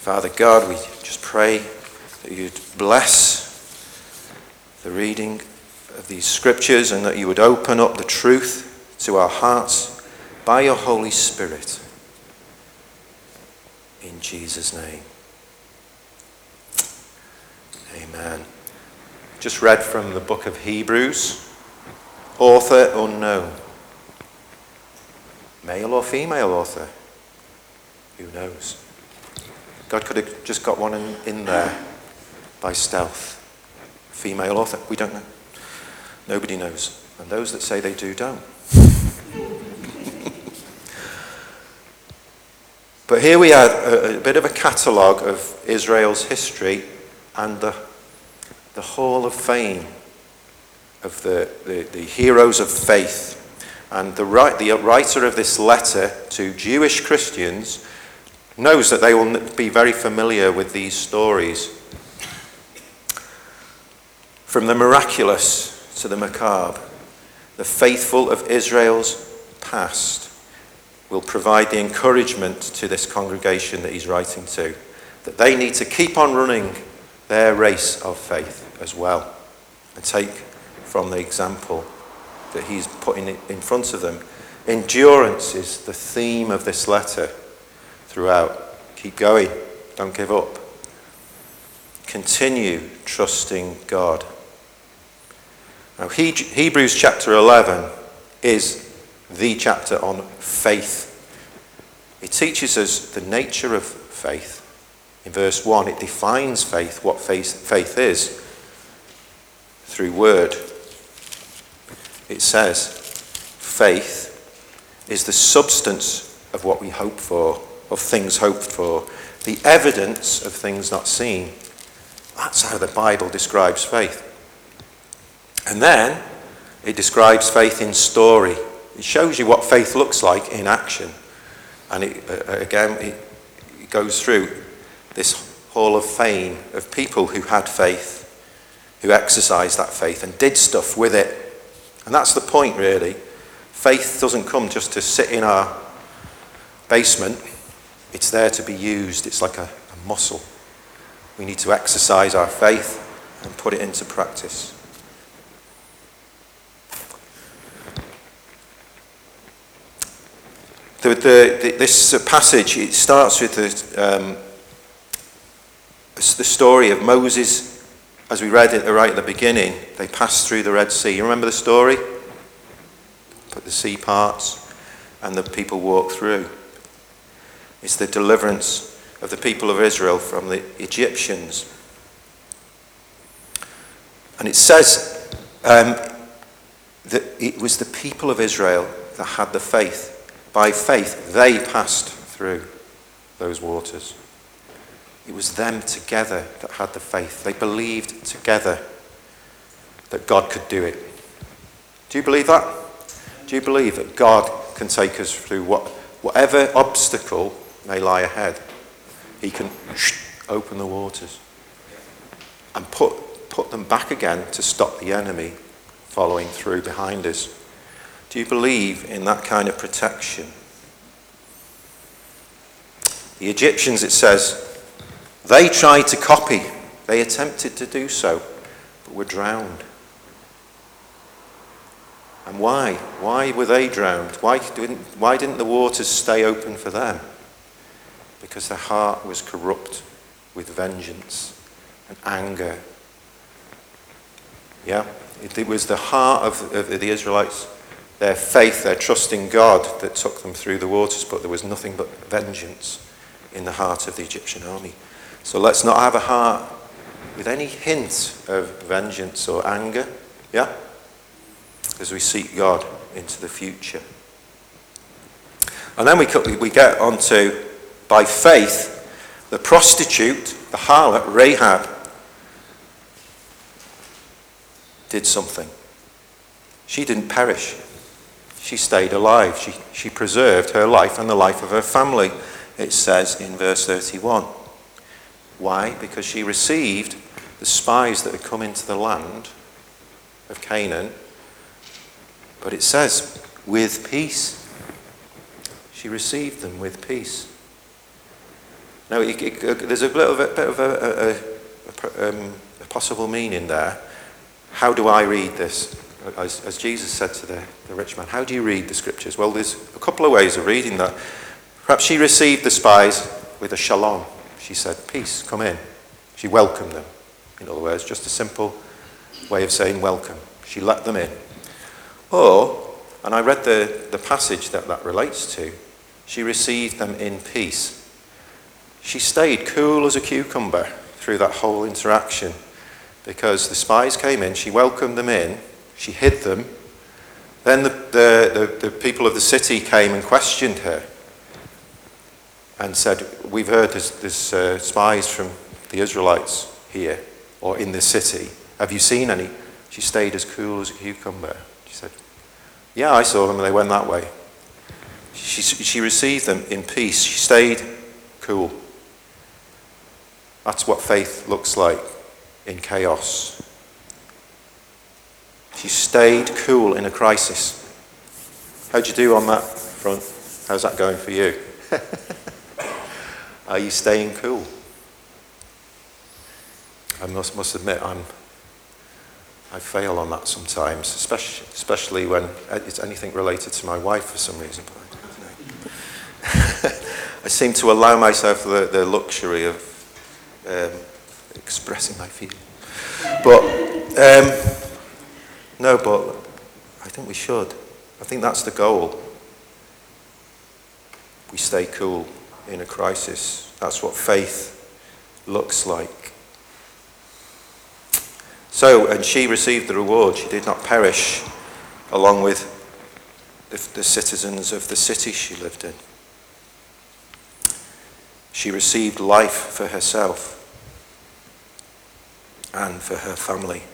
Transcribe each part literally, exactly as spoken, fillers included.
Father God, we just pray that you'd bless the reading of these scriptures and that you would open up the truth to our hearts by your Holy Spirit. In Jesus' name. Amen. Just read from the book of Hebrews. Author unknown. Male or female author? Who knows? God could have just got one in, in there by stealth. Female author, we don't know. Nobody knows. And those that say they do don't. But here we have a, a bit of a catalogue of Israel's history and the, the hall of fame of the, the, the heroes of faith. And the, the writer of this letter to Jewish Christians knows that they will be very familiar with these stories. From the miraculous to the macabre, the faithful of Israel's past will provide the encouragement to this congregation that he's writing to, that they need to keep on running their race of faith as well and take from the example that he's putting in front of them. Endurance is the theme of this letter throughout. Keep going. Don't give up. Continue trusting God. Now, he, Hebrews chapter eleven is the chapter on faith. It teaches us the nature of faith. In verse one, it defines faith, what faith, faith is, through word. It says, faith is the substance of what we hope for, of things hoped for, the evidence of things not seen. That's how the Bible describes faith. And then it describes faith in story. It shows you what faith looks like in action. And it, uh, again, it, it goes through this hall of fame of people who had faith, who exercised that faith and did stuff with it. And that's the point, really. Faith doesn't come just to sit in our basement. It's there to be used. It's like a, a muscle. We need to exercise our faith and put it into practice. The, the, the, this passage, it starts with the, um, the story of Moses. As we read it right at the beginning, they passed through the Red Sea. You remember the story? Put the sea parts and the people walked through. It's the deliverance of the people of Israel from the Egyptians. And it says um, that it was the people of Israel that had the faith. By faith, they passed through those waters. It was them together that had the faith. They believed together that God could do it. Do you believe that? Do you believe that God can take us through what, whatever obstacle may lie ahead? He can open the waters and put, put them back again to stop the enemy following through behind us. Do you believe in that kind of protection? The Egyptians, it says, they tried to copy. They attempted to do so, but were drowned. And why? Why were they drowned? Why didn't, why didn't the waters stay open for them? Because their heart was corrupt with vengeance and anger. Yeah? It, it was the heart of, of the Israelites, their faith, their trust in God that took them through the waters, but there was nothing but vengeance in the heart of the Egyptian army. So let's not have a heart with any hint of vengeance or anger, yeah? As we seek God into the future. And then we, we get on to, by faith, the prostitute, the harlot, Rahab, did something. She didn't perish. She stayed alive. She, she preserved her life and the life of her family, it says in verse thirty-one. Why? Because she received the spies that had come into the land of Canaan. But it says, with peace. She received them with peace. Now, it, it, there's a little bit, bit of a, a, a, um, a possible meaning there. How do I read this? As, as Jesus said to the, the rich man, how do you read the scriptures? Well, there's a couple of ways of reading that. Perhaps she received the spies with a shalom. She said, peace, come in. She welcomed them. In other words, just a simple way of saying welcome. She let them in. Or, and I read the, the passage that that relates to, she received them in peace. She stayed cool as a cucumber through that whole interaction because the spies came in, she welcomed them in, she hid them. Then the, the, the, the people of the city came and questioned her and said, we've heard there's, there's uh, spies from the Israelites here or in this city. Have you seen any? She stayed as cool as a cucumber. She said, yeah, I saw them and they went that way. She, she received them in peace. She stayed cool. That's what faith looks like in chaos. She stayed cool in a crisis. How'd you do on that front? How's that going for you? Are you staying cool? I must, must admit, I'm, I fail on that sometimes, especially, especially when it's anything related to my wife for some reason. I seem to allow myself the, the luxury of um, expressing my feelings. But, um, no, but I think we should. I think that's the goal. We stay cool in a crisis. That's what faith looks like. So, and she received the reward. She did not perish along with the, the citizens of the city she lived in. She received life for herself and for her family.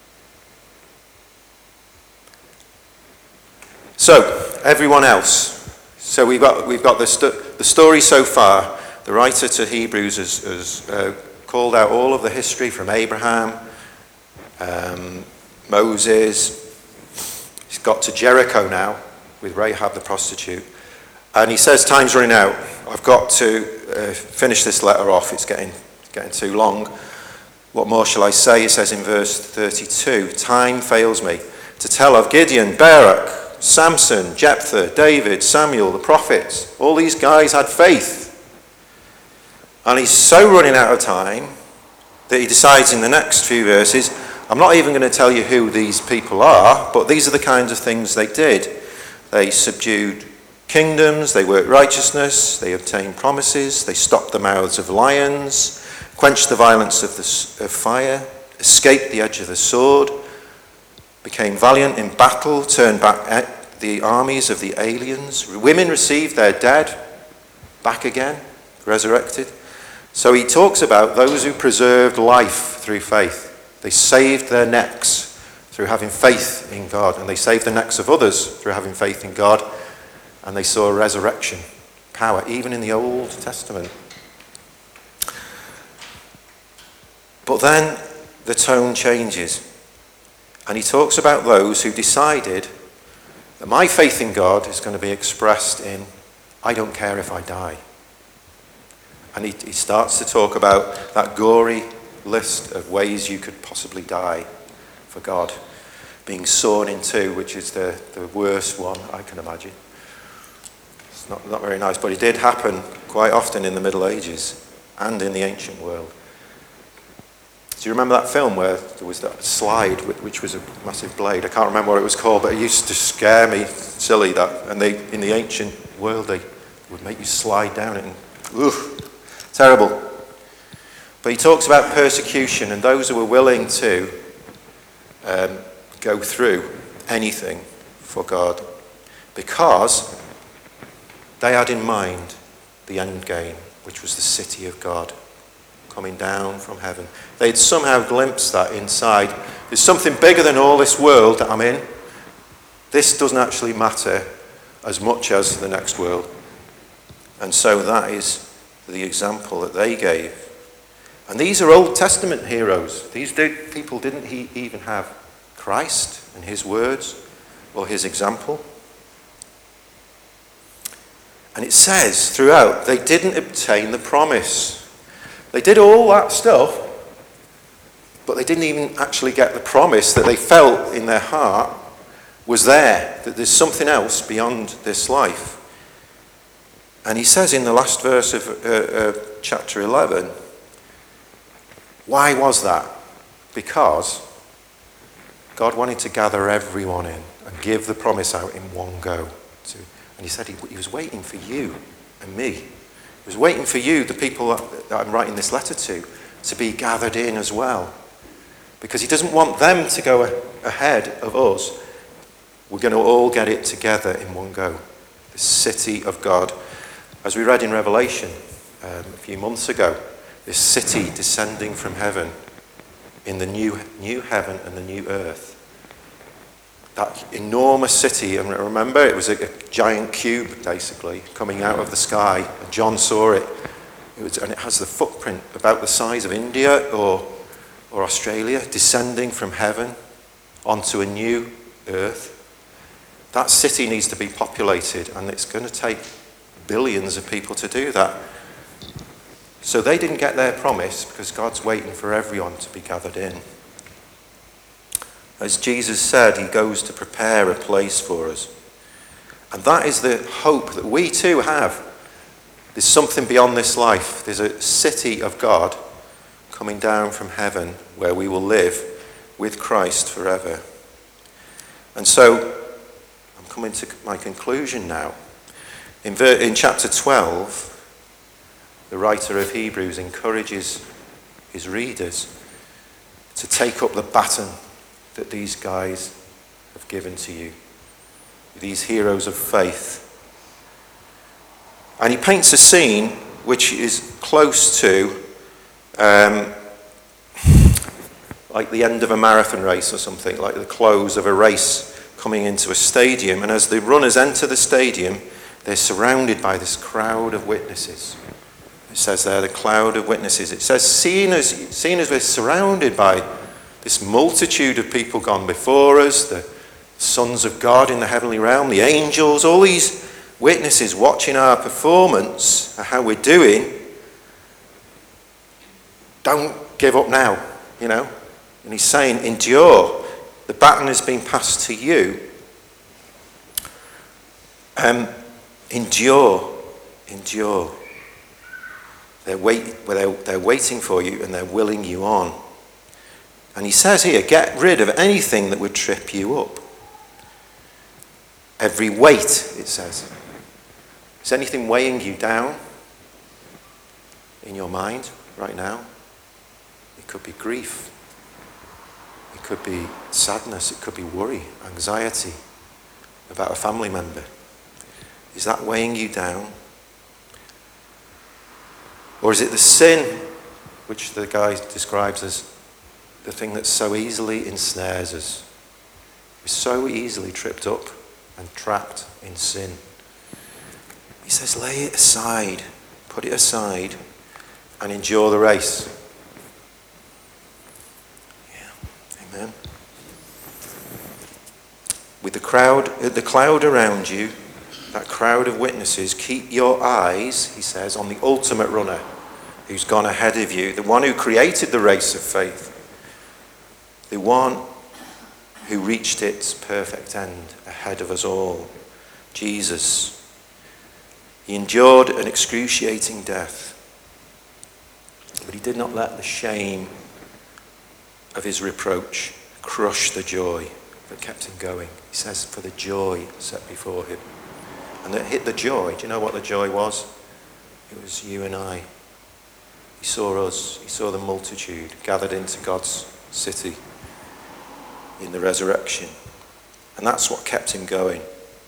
So, everyone else. So we've got, we've got the, st- the story so far. The writer to Hebrews has, has uh, called out all of the history from Abraham, um, Moses. He's got to Jericho now with Rahab the prostitute. And he says, time's running out. I've got to uh, finish this letter off. It's getting, getting too long. What more shall I say? He says in verse thirty-two, time fails me to tell of Gideon, Barak, Samson, Jephthah, David, Samuel, the prophets. All these guys had faith. And he's so running out of time that he decides in the next few verses, I'm not even going to tell you who these people are, but these are the kinds of things they did. They subdued kingdoms, they worked righteousness, they obtained promises, they stopped the mouths of lions, quenched the violence of, the, of fire, escaped the edge of the sword, became valiant in battle, turned back the armies of the aliens. Women received their dead back again, resurrected. So he talks about those who preserved life through faith. They saved their necks through having faith in God, and they saved the necks of others through having faith in God. And they saw resurrection power, even in the Old Testament. But then the tone changes. And he talks about those who decided that my faith in God is going to be expressed in, I don't care if I die. And he, he starts to talk about that gory list of ways you could possibly die for God. Being sawn in two, which is the, the worst one I can imagine. Not, not very nice, but it did happen quite often in the Middle Ages and in the ancient world. Do you remember that film where there was that slide, which was a massive blade? I can't remember what it was called, but it used to scare me silly that. And they, in the ancient world, they would make you slide down it, and oof, terrible. But he talks about persecution and those who were willing to um, go through anything for God, because they had in mind the end game, which was the city of God coming down from heaven. They'd somehow glimpsed that inside. There's something bigger than all this world that I'm in. This doesn't actually matter as much as the next world. And so that is the example that they gave. And these are Old Testament heroes. These did, people didn't he even have Christ and his words or his example. And it says throughout, they didn't obtain the promise. They did all that stuff, but they didn't even actually get the promise that they felt in their heart was there, that there's something else beyond this life. And he says in the last verse of uh, uh, chapter eleven, why was that? Because God wanted to gather everyone in and give the promise out in one go. To, and he said he, he was waiting for you and me. He was waiting for you, the people that, that I'm writing this letter to, to be gathered in as well. Because he doesn't want them to go a- ahead of us. We're going to all get it together in one go. The city of God. As we read in Revelation um, a few months ago, this city descending from heaven in the new, new heaven and the new earth. That enormous city, and remember it was a, a giant cube basically coming out of the sky, and John saw it. It was, and it has the footprint about the size of India or, or Australia, descending from heaven onto a new earth. That city needs to be populated, and it's going to take billions of people to do that. So they didn't get their promise because God's waiting for everyone to be gathered in. As Jesus said, he goes to prepare a place for us. And that is the hope that we too have. There's something beyond this life. There's a city of God coming down from heaven where we will live with Christ forever. And so, I'm coming to my conclusion now. In, ver- in chapter twelve, the writer of Hebrews encourages his readers to take up the baton that these guys have given to you, these heroes of faith. And he paints a scene which is close to um, like the end of a marathon race or something, like the close of a race coming into a stadium. And as the runners enter the stadium, they're surrounded by this crowd of witnesses. It says there, the cloud of witnesses. It says, seeing as, seeing as we're surrounded by this multitude of people gone before us, the sons of God in the heavenly realm, the angels, all these witnesses watching our performance, how we're doing, don't give up now, you know. And he's saying, endure. The baton has been passed to you. Um, endure, endure. They're, wait, they're, they're waiting for you and they're willing you on. And he says here, get rid of anything that would trip you up. Every weight, it says. Is anything weighing you down in your mind right now? It could be grief. It could be sadness. It could be worry, anxiety about a family member. Is that weighing you down? Or is it the sin, which the guy describes as the thing that so easily ensnares us? We're so easily tripped up and trapped in sin. He says, lay it aside, put it aside, and endure the race. Yeah, amen. With the crowd, the cloud around you, that crowd of witnesses, keep your eyes, he says, on the ultimate runner who's gone ahead of you, the one who created the race of faith, the one who reached its perfect end ahead of us all, Jesus. He endured an excruciating death, but he did not let the shame of his reproach crush the joy that kept him going. He says, for the joy set before him. And that hit the joy. Do you know what the joy was? It was you and I. He saw us. He saw the multitude gathered into God's city in the resurrection. And that's what kept him going.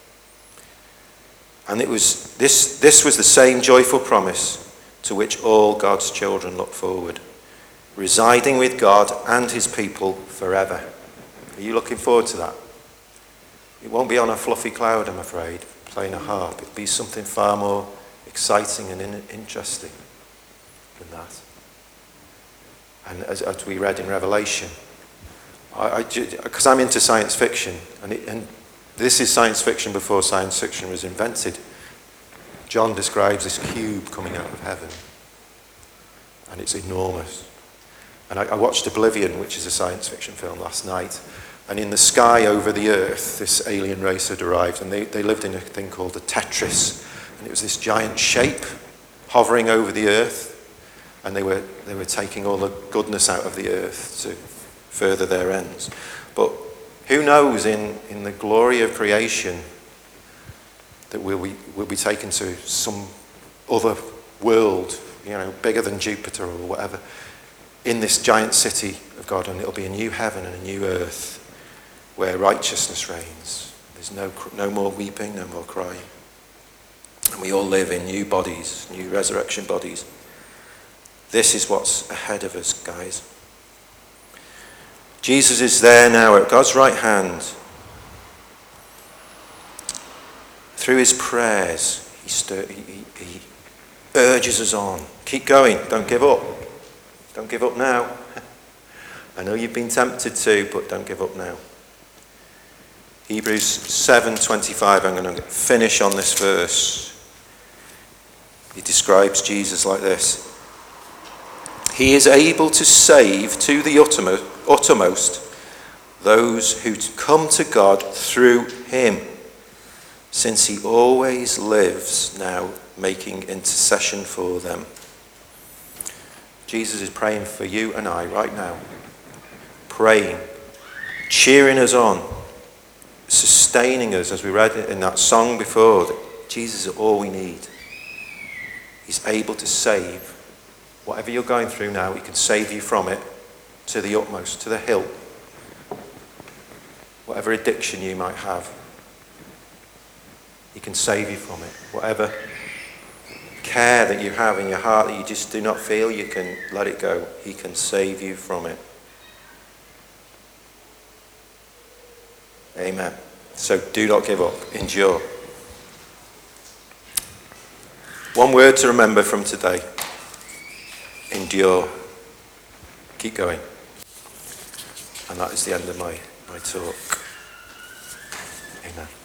And it was this, this was the same joyful promise to which all God's children look forward. Residing with God and his people forever. Are you looking forward to that? It won't be on a fluffy cloud, I'm afraid, playing a harp. It'll be something far more exciting and in, interesting than that. And as, as we read in Revelation, because I'm into science fiction, and, it, and this is science fiction before science fiction was invented. John describes this cube coming out of heaven. and it's enormous. And I, I watched Oblivion, which is a science fiction film, last night, and in the sky over the earth, this alien race had arrived, and they, they lived in a thing called the Tetris, and it was this giant shape hovering over the earth, and they were they were taking all the goodness out of the earth to further their ends. But who knows, in, in the glory of creation, that we'll be, we'll be taken to some other world, you know, bigger than Jupiter or whatever, in this giant city of God, and it'll be a new heaven and a new earth where righteousness reigns. There's no, no more weeping, no more crying. And we all live in new bodies, new resurrection bodies. This is what's ahead of us, guys. Jesus is there now at God's right hand. Through his prayers, he, stir, he, he, he urges us on. Keep going, don't give up. Don't give up now. I know you've been tempted to, but don't give up now. Hebrews seven twenty-five, I'm going to finish on this verse. He describes Jesus like this. He is able to save to the uttermost, uttermost those who come to God through him, since he always lives now making intercession for them. Jesus is praying for you and I right now. Praying, cheering us on, sustaining us, as we read in that song before, that Jesus is all we need. He's able to save. Whatever you're going through now, he can save you from it to the utmost, to the hill. Whatever addiction you might have, he can save you from it. Whatever care that you have in your heart that you just do not feel, you can let it go. He can save you from it. Amen. So do not give up. Endure. One word to remember from today. Endure. Keep going. And that is the end of my, my talk. Amen.